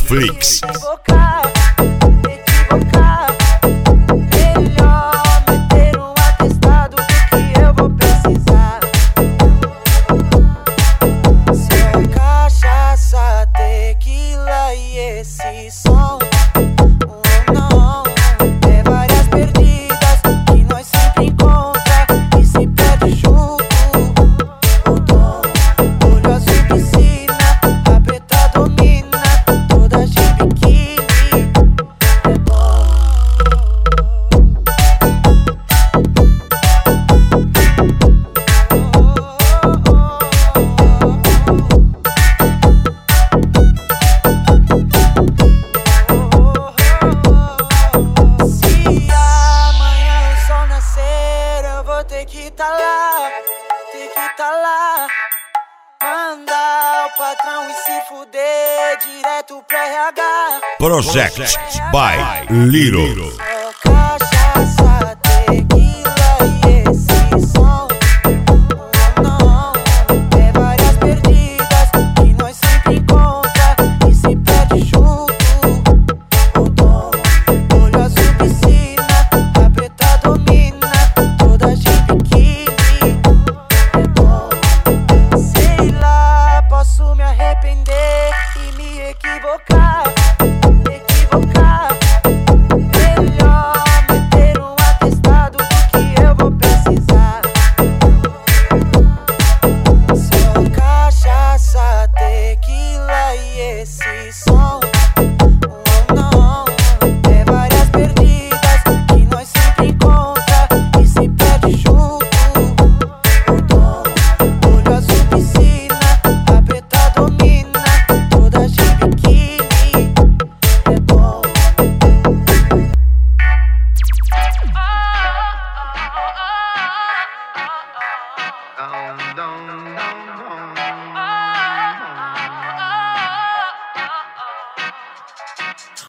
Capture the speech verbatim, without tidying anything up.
Flix. Esse som, oh não, é várias perdidas que nós sempre encontra e se perde junto. O dom, olho azul piscina, a preta domina, toda de biquíni, é bom. Tem que tá lá, tem que tá lá. Mandar o patrão e se fuder direto pra R H. Project by Little.